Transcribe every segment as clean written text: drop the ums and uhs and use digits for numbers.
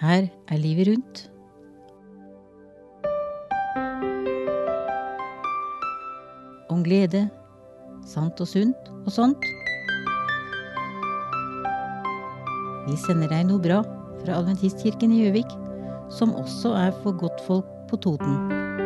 Her livet rundt. Om glede, sant og sunt og sånt. Vi sender deg noe bra fra Adventistkirken i Gjøvik, som også for godtfolk på Toten.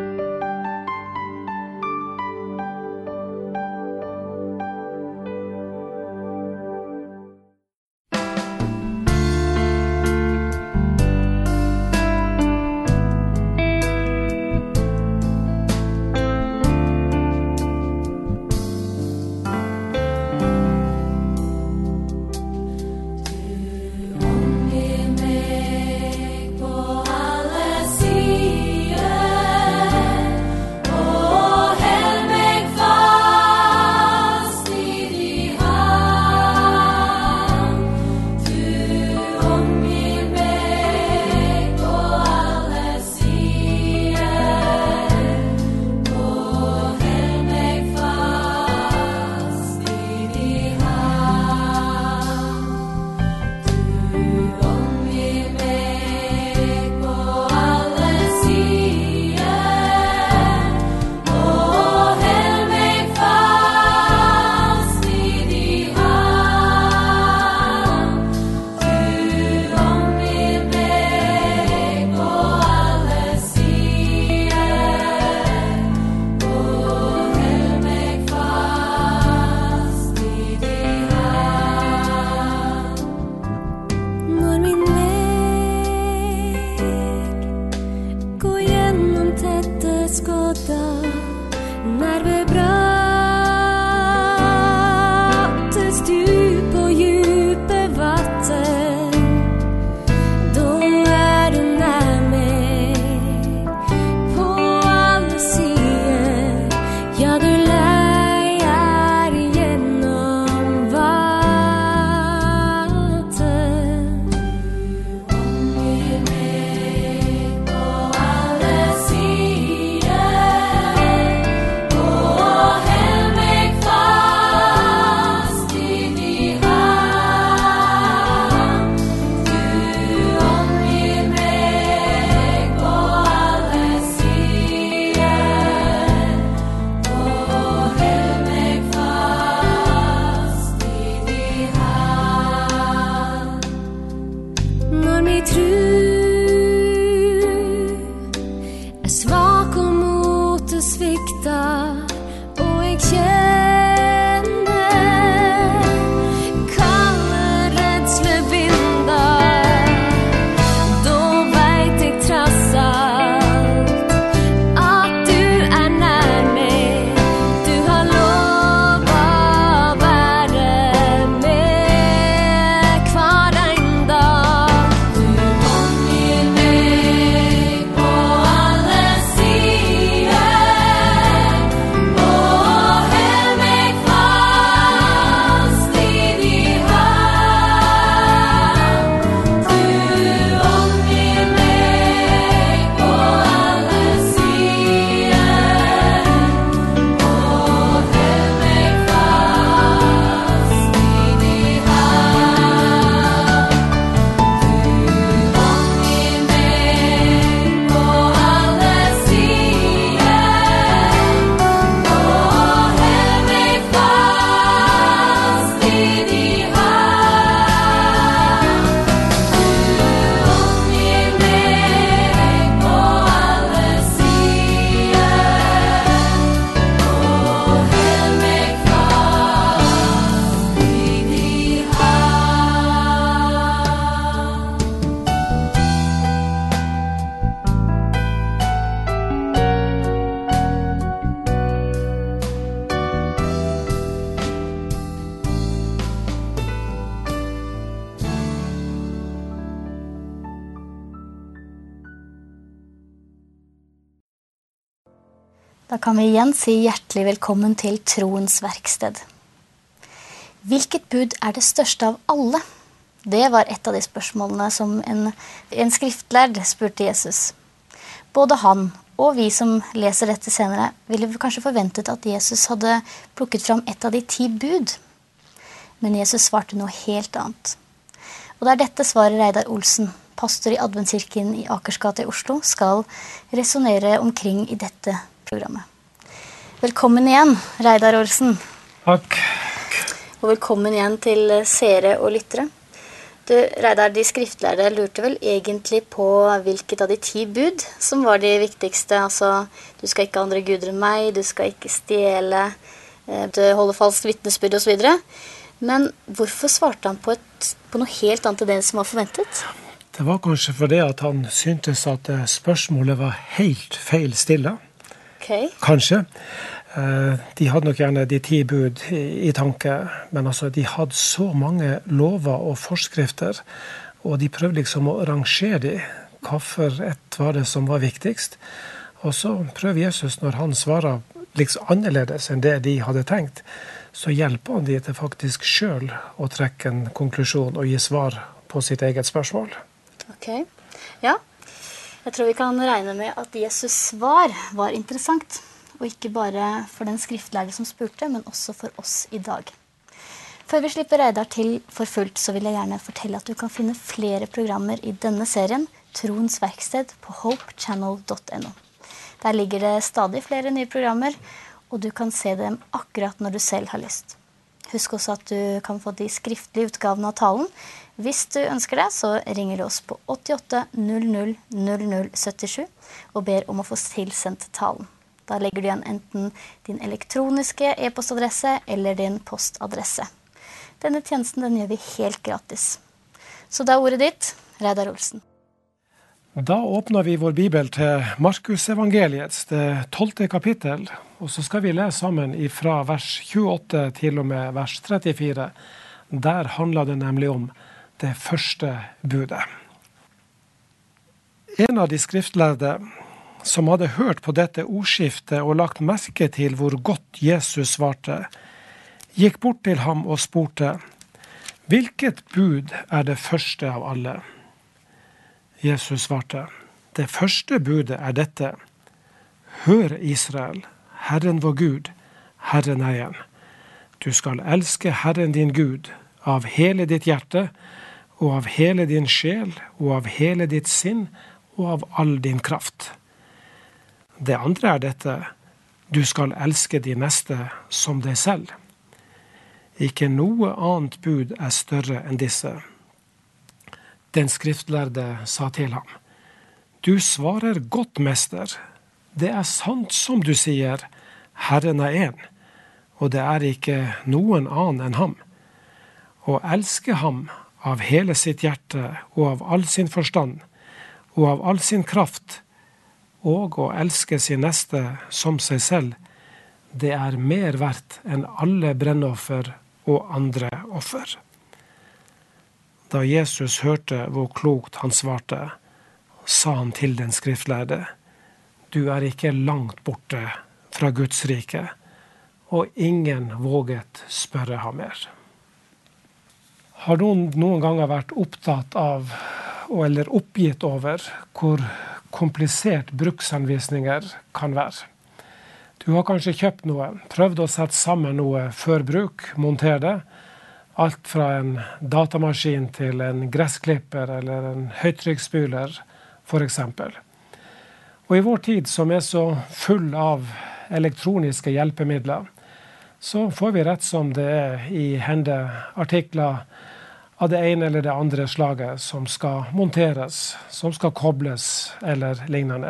Da kan vi igjen si hjertelig velkommen til Troens verksted. Hvilket bud det største av alle? Det var et av de spørsmålene som en skriftlærd spurte Jesus. Både han og vi som leser dette senere ville kanskje forventet at Jesus hadde plukket fram et av de 10 bud. Men Jesus svarte noe helt annet. Og det dette svaret Reidar Olsen pastor i Adventkirken i Akersgata i Oslo, skal resonere omkring i dette programmet. Velkommen igjen, Reidar Olsen. Takk. Og velkommen igjen til seere og lyttere. Du, Reidar, de skriftlærde lurte vel egentlig på hvilket av de 10 bud som var de viktigste. Altså, du skal ikke ha andre guder enn meg, du skal ikke stjele, du holder falskt vitnesbyrd og så videre. Men hvorfor svarte han på noe helt annet enn det som var forventet? Det var kanskje fordi at han syntes at spørsmålet var helt feil stille. Ok. Kanskje. De hadde nok gjerne de 10 bud i tanke, men altså, de hadde så mange lover og forskrifter, og de prøvde liksom å rangere de. Hvorfor ett var det som var viktigst? Og så prøver Jesus, når han svarer liksom annerledes enn det de hadde tenkt, så hjelper han de til faktisk selv å trekke en konklusjon og gi svar på sitt eget spørsmål. Ok, ja. Jeg tror vi kan regne med at Jesus svar var interessant. Og ikke bare for den skriftlærde som spurte, men også for oss i dag. Før vi slipper Reidar til for fullt, så vil jeg gjerne fortelle at du kan finne flere programmer i denne serien, Troens Verksted, på hopechannel.no. Der ligger det stadig flere nye programmer, og du kan se dem akkurat når du selv har lyst. Husk også at du kan få de skriftlige utgavene av talen. Hvis du ønsker det, så ringer du oss på 88 00 0077 og ber om å få tilsendt talen. Da legger du igjen enten din elektroniske e-postadresse eller din postadresse. Denne tjenesten den gjør vi helt gratis. Så da er ordet ditt, Reidar Olsen. Da åpner vi vår bibel til Markus evangeliets, det 12. kapittel, og så skal vi lese sammen fra vers 28 til og med vers 34. Der handler det nemlig om det første budet. En av de skriftlærde som hadde hørt på dette ordskiftet og lagt merke til hvor godt Jesus svarte, gikk bort til ham og spurte, «Hvilket bud er det første av alle?» Jesus svarte, «Det første budet er dette, Hør Israel, Herren vår Gud, Herren er en. Du skal elske Herren din Gud av hele ditt hjerte, og av hele din sjel, og av hele ditt sinn, og av all din kraft. Det andre er dette, du skal elske de neste som deg selv. Ikke noe annet bud er større enn disse. Den skriftlærde sa til ham, du svarer godt, mester. Det er sant som du sier, Herren er en, og det er ikke noen annen enn ham. Å elske ham av hele sitt hjerte og av all sin forstand, og av all sin kraft, og å elske sin neste som seg selv, det er mer verdt enn alle brennoffer og andre offer. Da Jesus hørte hvor klokt han svarte, sa han til den skriftlærde, du er ikke langt borte fra Guds rike, og ingen våget spørre ham mer. Har noen ganger vært opptatt av, eller oppgitt over, hvor komplisert bruksanvisninger kan være? Du har kanskje kjøpt noe, prøvd å sette sammen noe før bruk, montere det, alt fra en datamaskin til en gressklipper eller en høytrykksspyler, for eksempel. Og i vår tid, som er så full av elektroniske hjelpemidler, så får vi rett som det er i hende artikler av det ene eller det andre slaget som skal monteres, som skal kobles eller lignende.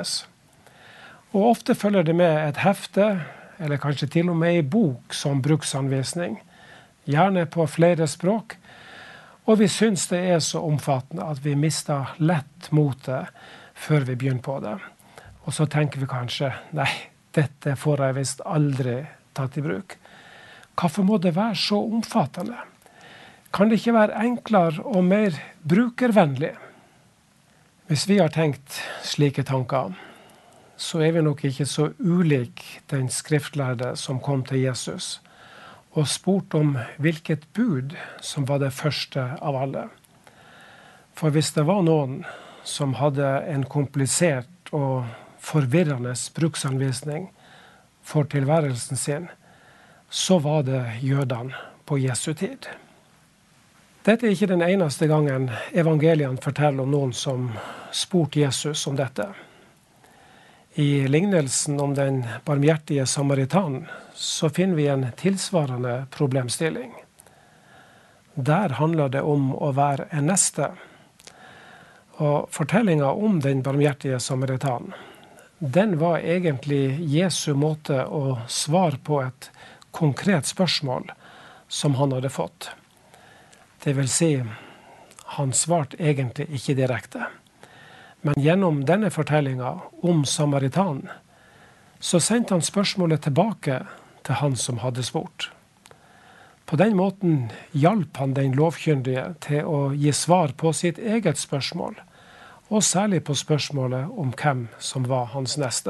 Og ofte følger det med et hefte, eller kanskje til og med en bok som bruksanvisning, gjerne på flere språk, og vi synes det er så omfattende at vi mister lett motet før vi begynner på det. Og så tenker vi kanskje, nei, dette får jeg visst aldri tatt i bruk. Hvorfor må det være så omfattende? Kan det ikke være enklere og mer brukervennlig? Hvis vi har tenkt slike tanker, så er vi nok ikke så ulik den skriftlærde som kom til Jesus, og spurt om hvilket bud som var det første av alle. For hvis det var noen som hadde en komplisert og forvirrende bruksanvisning for tilværelsen sin, så var det jødene på Jesu tid. Dette er ikke den eneste gangen evangeliene forteller om noen som spurte Jesus om dette. I lignelsen om den barmhjertige samaritan så finner vi en tilsvarende problemstilling. Der handler det om å være en neste. Og fortellingen om den barmhjertige samaritan, den var egentlig Jesu måte å svare på et konkret spørsmål som han hadde fått. Det vil si, han svarte egentlig ikke direkte. Men gjennom denne fortellingen om samaritanen, så sendte han spørsmålet tilbake til han som hadde spurt. På den måten hjalp han den lovkyndige til å gi svar på sitt eget spørsmål, og særlig på spørsmålet om hvem som var hans neste.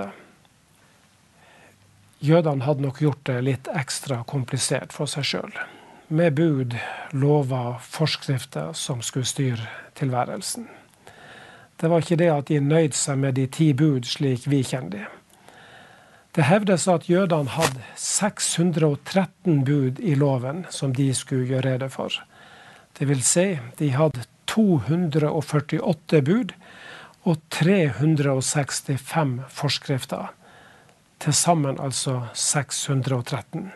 Jødene hadde nok gjort det litt ekstra komplisert for seg selv, med bud, lover, forskrifter som skulle styre tilværelsen. Det var ikke det at de nøyde seg med de 10 bud slik vi kjenner de. Det hevdes at jødene hadde 613 bud i loven som de skulle gjøre rede for. Det vil si, de hadde 248 bud og 365 forskrifter. Til sammen altså 613.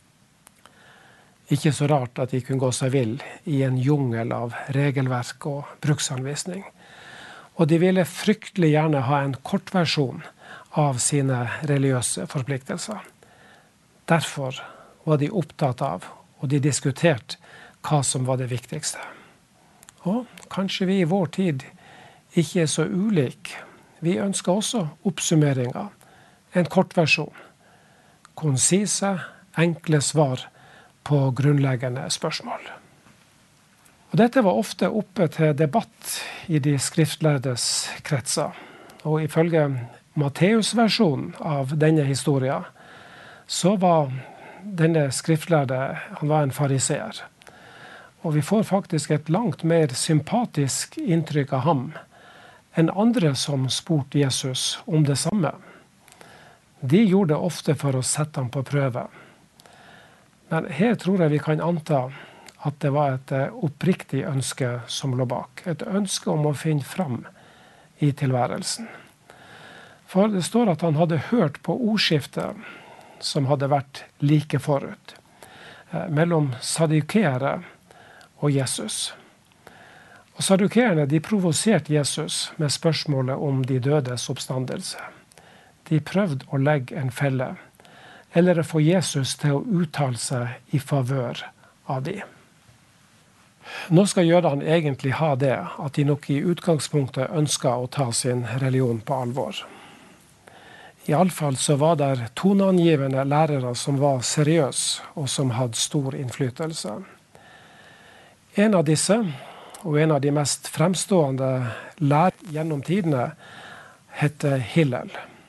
Ikke så rart at de kunne gå seg vill i en jungel av regelverk og bruksanvisning. Og de ville fryktelig gjerne ha en kortversjon av sine religiøse forpliktelser. Derfor var de opptatt av, og de diskuterte, hva som var det viktigste. Og kanskje vi i vår tid ikke er så ulike. Vi ønsker også oppsummeringer, en kortversjon, konsise, enkle svar på grunnleggende spørsmål. Og dette var ofte oppe til debatt i de skriftlærdes kretser. Og ifølge Matteus-versjonen av denne historien, så var denne skriftlærde, han var en fariseer. Og vi får faktisk et langt mer sympatisk inntrykk av ham enn andre som spurte Jesus om det samme. De gjorde det ofte for å sette ham på prøve. Men her tror jeg vi kan anta at det var et oppriktig ønske som lå bak. Et ønske om å finne fram i tilværelsen. For det står at han hadde hørt på ordskiftet som hadde vært like forut, mellom saddukeere og Jesus. Og saddukeerne, de provoserte Jesus med spørsmålet om de dødes oppstandelse. De prøvde å legge en felle, eller å få Jesus til å uttale seg i favør av de. Nå skal jødene egentlig ha det, at de nok i utgangspunktet ønsker å ta sin religion på alvor. I alle fall så var det toneangivende lærere som var seriøse, og som hadde stor innflytelse. En av disse, og en av de mest fremstående lærere gjennom tidene, heter Hillel.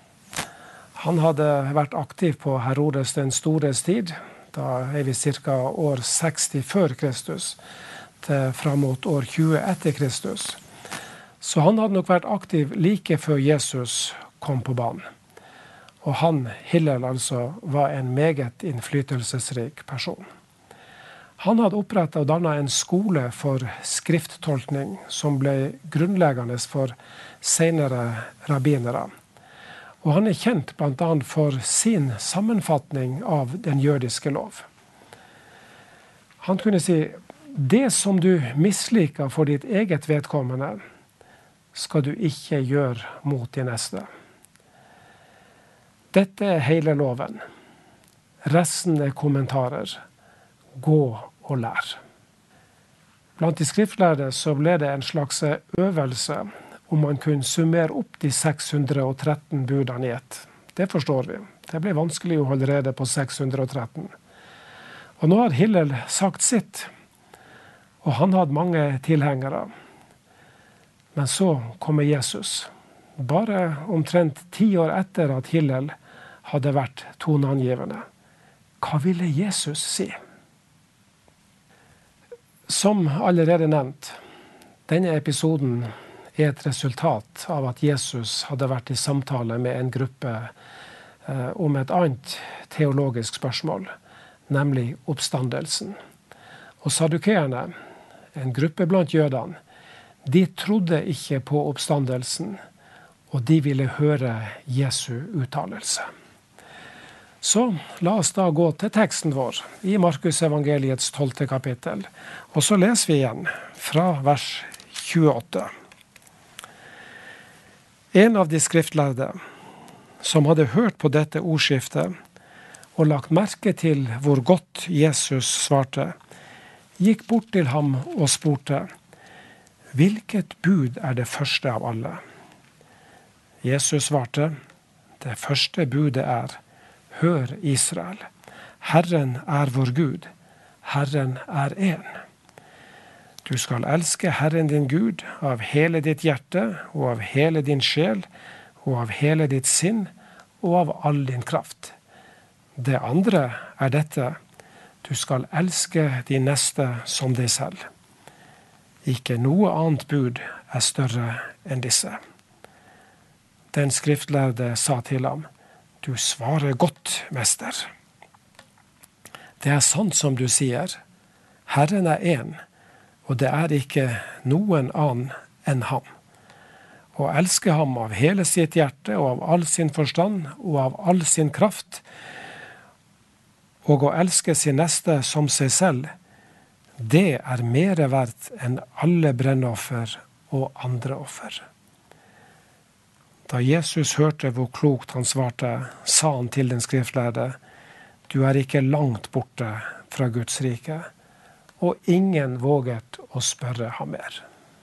Han hadde vært aktiv på Herodes den stores tid, da er vi ca. år 60 før Kristus, til fram mot år 20 etter Kristus. Så han hadde nok vært aktiv like før Jesus kom på banen. Og han, Hillel altså, var en meget innflytelsesrik person. Han hadde opprettet og dannet en skole for skrifttolkning som ble grunnleggende for senere rabbinere. Og han er kjent blant annet for sin sammenfatning av den jødiske lov. Han kunne si, det som du misliker for ditt eget vedkommende, skal du ikke gjøre mot de neste. Dette er hele loven. Resten er kommentarer. Gå og lær. Blant de skriftlærde så ble det en slags øvelse om man kunne summere opp de 613 budene i ett. Det forstår vi. Det ble vanskelig å holde rede på 613. Og nå har Hillel sagt sitt, og han hadde mange tilhengere. Men så kommer Jesus. Bare omtrent 10 år etter at Hillel hadde vært toneangivende. Hva ville Jesus si? Som allerede nevnt, denne episoden er et resultat av at Jesus hadde vært i samtale med en gruppe om et annet teologisk spørsmål, nemlig oppstandelsen. Og saddukeerne, en gruppe blant jødene, de trodde ikke på oppstandelsen, og de ville høre Jesu uttalelse. Så la oss da gå til teksten vår i Markus evangeliets 12. kapittel, og så leser vi igjen fra vers 28. En av de skriftlærde, som hadde hørt på dette ordskiftet og lagt merke til hvor godt Jesus svarte, gikk bort til ham og spurte: «Hvilket bud er det første av alle?» Jesus svarte: «Det første budet er: Hør, Israel, Herren er vår Gud, Herren er én. Du skal elske Herren din Gud av hele ditt hjerte og av hele din sjel og av hele ditt sinn og av all din kraft. Det andre er dette: du skal elske din neste som deg selv. Ikke noe annet bud er større enn disse.» Den skriftlærde sa til ham: «Du svarer godt, mester. Det er sant som du sier. Herren er én, og det er ikke noen annen enn ham. Å elske ham av hele sitt hjerte og av all sin forstand og av all sin kraft, og å elske sin neste som seg selv, det er mere verdt enn alle brennoffer og andre offer.» Da Jesus hørte hvor klokt han svarte, sa han til den skriftlærde: «Du er ikke langt borte fra Guds rike.» Og ingen våget å spørre ham mer.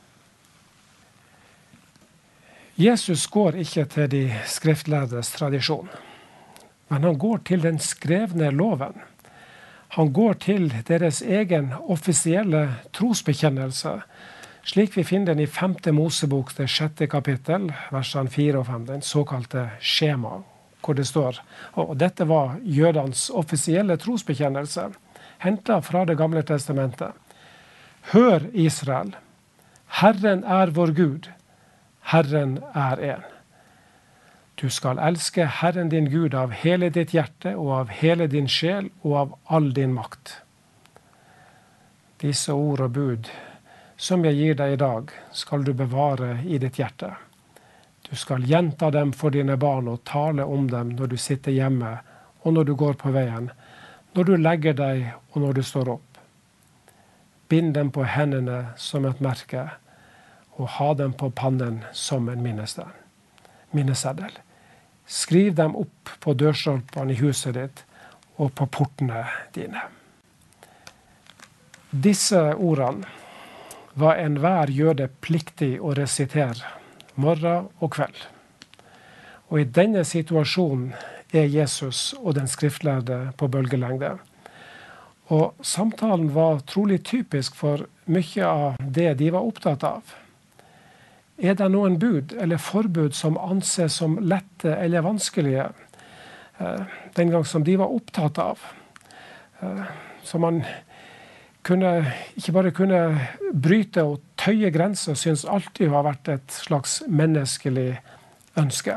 Jesus går ikke til de skriftlærdes tradisjon, men han går til den skrevne loven. Han går til deres egen offisielle trosbekjennelse, slik vi finner den i 5. Mosebok, det 6. kapittel, versene 4 og 5, den såkalte skjema, hvor det står, og dette var jødens offisielle trosbekjennelse, hentet fra det gamle testamentet: «Hør, Israel, Herren er vår Gud, Herren er én. Du skal elske Herren din Gud av hele ditt hjerte og av hele din sjel og av all din makt.» Disse ord og bud som jeg gir deg i dag, skal du bevare i ditt hjerte. Du skal gjenta dem for dine barn og tale om dem når du sitter hjemme og når du går på veien, når du legger deg og når du står opp. Bind dem på hendene som et merke, og ha dem på pannen som en minneseddel. Skriv dem opp på dørstolpene i huset ditt og på portene dine. Disse ordene var enhver jøde pliktig å resitere morgen og kveld. Og i denne situasjonen er Jesus og den skriftlærde på bølgelengde. Og samtalen var trolig typisk for mye av det de var opptatt av. Er det noen bud eller forbud som anses som lette eller vanskelige, den gang som de var opptatt av? Som man ikke bare kunne bryte og tøye grenser, synes alltid har vært et slags menneskelig ønske.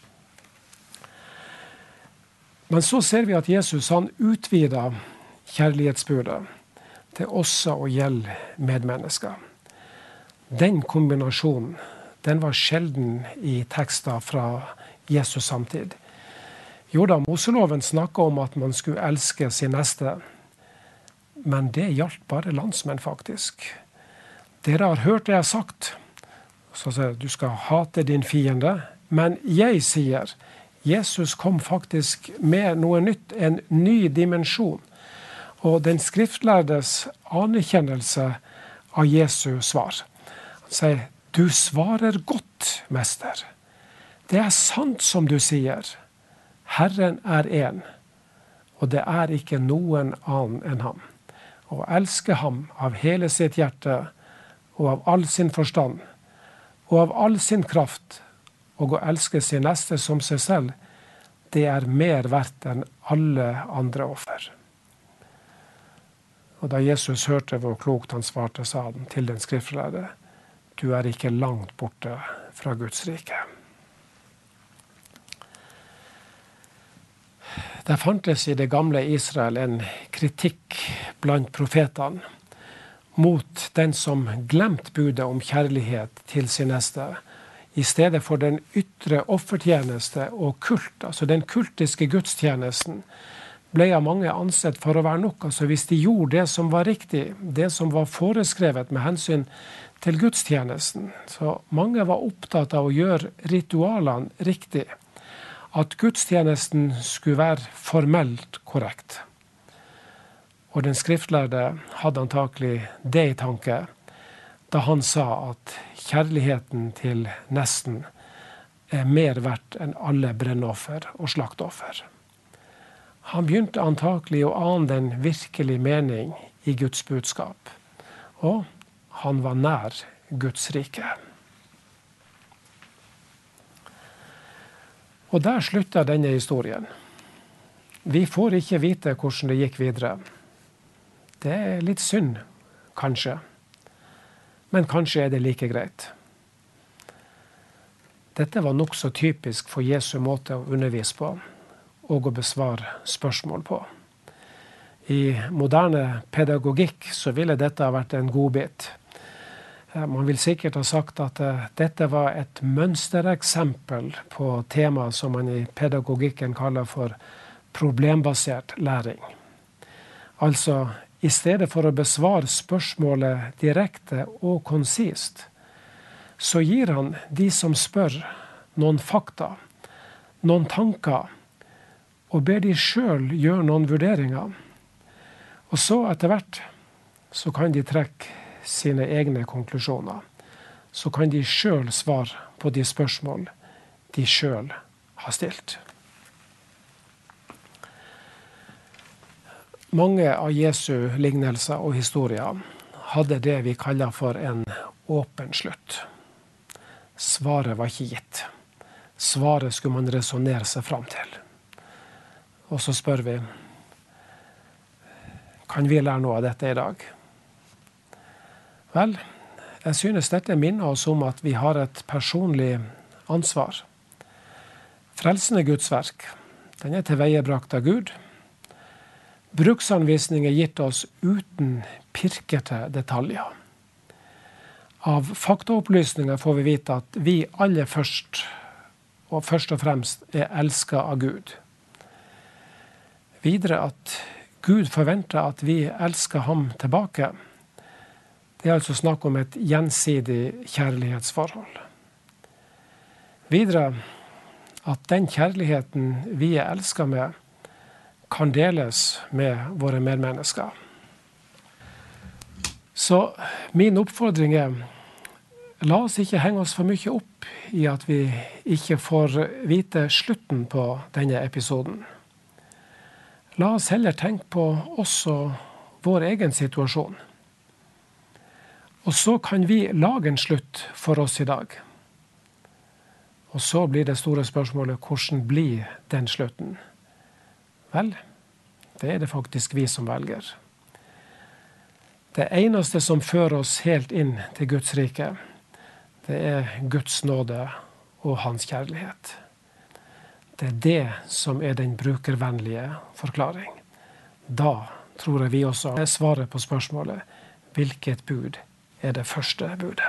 Men så ser vi at Jesus han utvider kjærlighetsbudet til også å gjelde medmennesker. Den kombinasjonen, den var sjelden i tekster fra Jesus samtid. Jo da, Moseloven snakket om at man skulle elske sin neste, men det gjaldt bare landsmenn faktisk. Dere har hørt det jeg har sagt. Så sier du skal hate din fiende. Men jeg sier, Jesus kom faktisk med noe nytt, en ny dimensjon. Og den skriftlærdes anerkjennelse av Jesu svar. Han sier, du svarer godt, mester. Det er sant som du sier. Herren er én, og det er ikke noen annen enn ham. Å elske ham av hele sitt hjerte og av all sin forstand og av all sin kraft, og å elske sin neste som seg selv, det er mer verdt enn alle andre offer. Og da Jesus hørte hvor klokt han svarte, sa han til den skriftlærde: du er ikke langt borte fra Guds rike. Det fantes i det gamle Israel en kritikk blant profetene mot den som glemt budet om kjærlighet til sin neste, i stedet for den ytre offertjeneste og kult, altså den kultiske gudstjenesten, ble av mange ansett for å være nok. Altså hvis de gjorde det som var riktig, det som var foreskrevet med hensyn til gudstjenesten. Så mange var opptatt av å gjøre ritualene riktig. At gudstjenesten skulle være formelt korrekt. Og den skriftlærde hadde antakelig det i tanke da han sa at kjærligheten til nesten er mer verdt enn alle brennoffer og slaktoffer. Han begynte antakelig å ane den virkelige mening i Guds budskap, og han var nær Guds rike. Og der slutta denne historien. Vi får ikke vite hvordan det gikk videre. Det er litt synd, kanskje. Men kanskje er det like greit. Dette var nok så typisk for Jesu måte å undervise på, og å besvare spørsmål på. I moderne pedagogikk så ville dette ha vært en godbit. Man vil sikkert ha sagt at dette var et mønstereksempel på tema som man i pedagogikken kaller for problembasert læring. Altså, i stedet for å besvare spørsmålet direkte og konsist, så gir han de som spør noen fakta, noen tanker, og ber de selv gjøre noen vurderinger. Og så etter hvert så kan de trekke sine egne konklusjoner. Så kan de selv svare på de spørsmål de selv har stilt. Mange av Jesu lignelser og historier hadde det vi kaller for en åpen slutt. Svaret var ikke gitt. Svaret skulle man resonere seg fram til. Og så spør vi, kan vi lære noe av dette i dag? Vel, jeg synes dette minner oss om at vi har et personlig ansvar. Frelsen er Guds verk. Den er tilveiebrakt av Gud. Bruksanvisning er gitt oss uten pirkete detaljer. Av faktaopplysninger får vi vite at vi alle først og fremst er elsket av Gud. Videre at Gud forventer at vi elsker ham tilbake. Det er altså snakk om et gjensidig kjærlighetsforhold. Videre at den kjærligheten vi er elsket med, kan deles med våre medmennesker. Så min oppfordring er, la oss ikke henge oss for mye opp i at vi ikke får vite slutten på denne episoden. La oss heller tenke på også vår egen situasjon. Og så kan vi lage en slutt for oss i dag. Og så blir det store spørsmålet, hvordan blir den slutten? Vel, det er det faktisk vi som velger. Det eneste som fører oss helt inn til Guds rike, det er Guds nåde og hans kjærlighet. Det er det som er den brukervennlige forklaring. Da tror jeg vi også svarer på spørsmålet, hvilket bud er det første budet?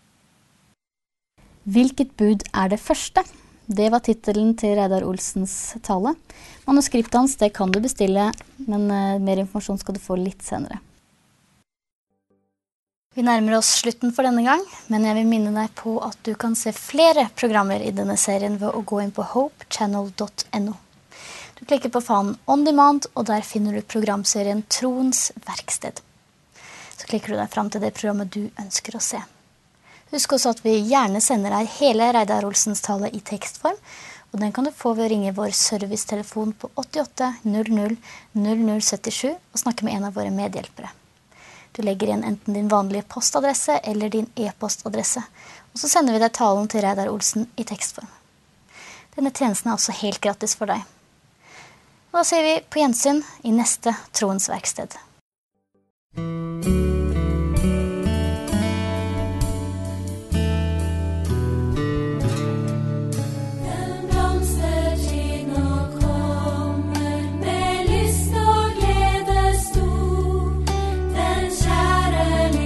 Hvilket bud er det første? Det var titelen til Reidar Olsens tale. Manuskriptet hans, det kan du bestille, men mer informasjon skal du få litt senere. Vi nærmer oss slutten for denne gang, men jeg vil minne deg på at du kan se flere programmer i denne serien ved å gå inn på hopechannel.no. Du klikker på fanen On Demand, og der finner du programserien Troens verksted. Så klikker du deg fram til det programmet du ønsker å se. Husk også at vi gjerne sender deg hele Reidar Olsens tale i tekstform, og den kan du få ved å ringe vår servicetelefon på 88 00 0077 og snakke med en av våre medhjelpere. Du legger igjen enten din vanlige postadresse eller din e-postadresse, og så sender vi deg talen til Reidar Olsen i tekstform. Denne tjenesten er også helt gratis for deg. Og da sier vi på gjensyn i neste Troens verksted. Kjære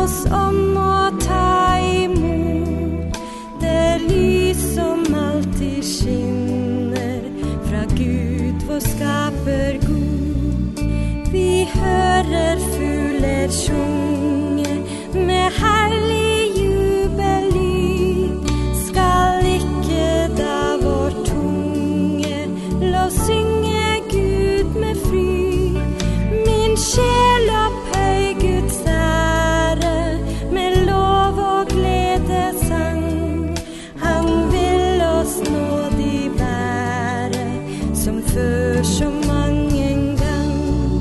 oss om å ta imot det lys som alltid skinner fra Gud vår skaper god. Vi hører fugler sjunge med herlig jubellyd. Skal ikke da vår tunge lov synge Gud med fryd. Min sjel opphøy Guds ære med lov og gledesang. Han vil oss nådig bære som før så mange gang.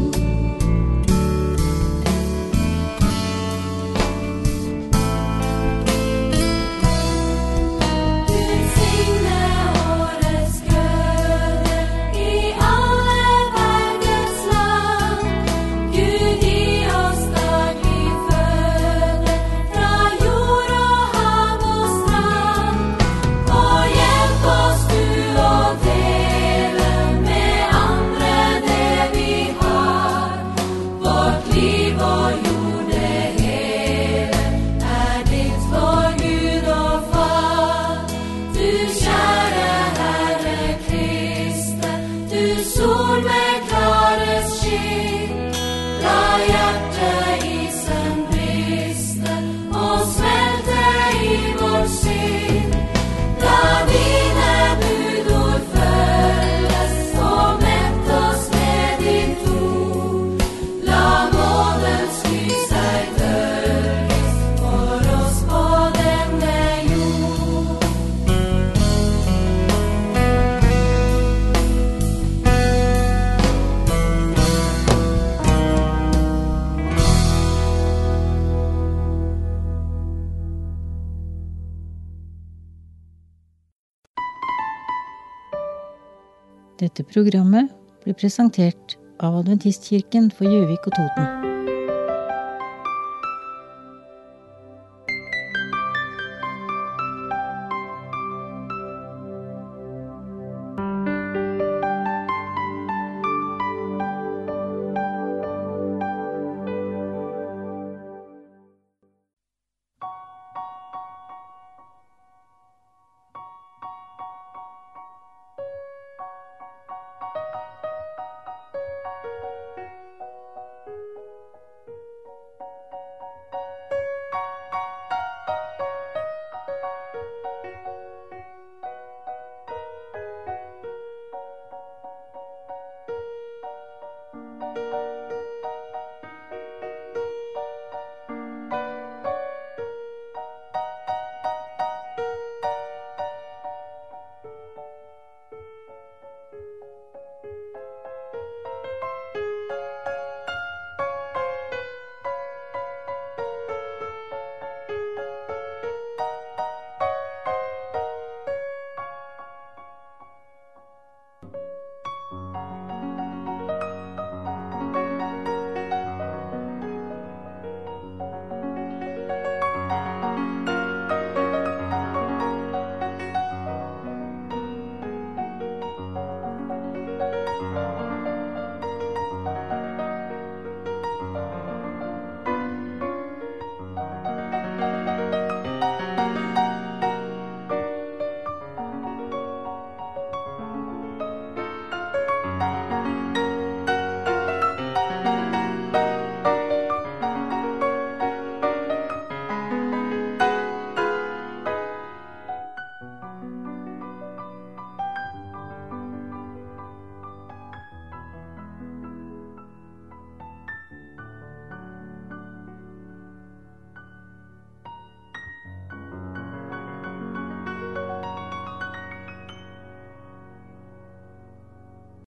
Gud signe årets grøde i alle verdens land. Gud gi oss daglig føde fra jord og hav og strand. Og hjelp oss du å dele med andre det vi har. Vårt liv og jord det hele ditt for Gud og Far. Du kjære Herre Kriste, du sol med klarest skinn. La hjertet isen briste og smelte i vår sinn. La dine budord følges og mett oss med ditt ord. La nådens lys seg dørges for oss på denne jord. Dette programmet ble presentert av Adventistkirken for Gjøvik og Toten.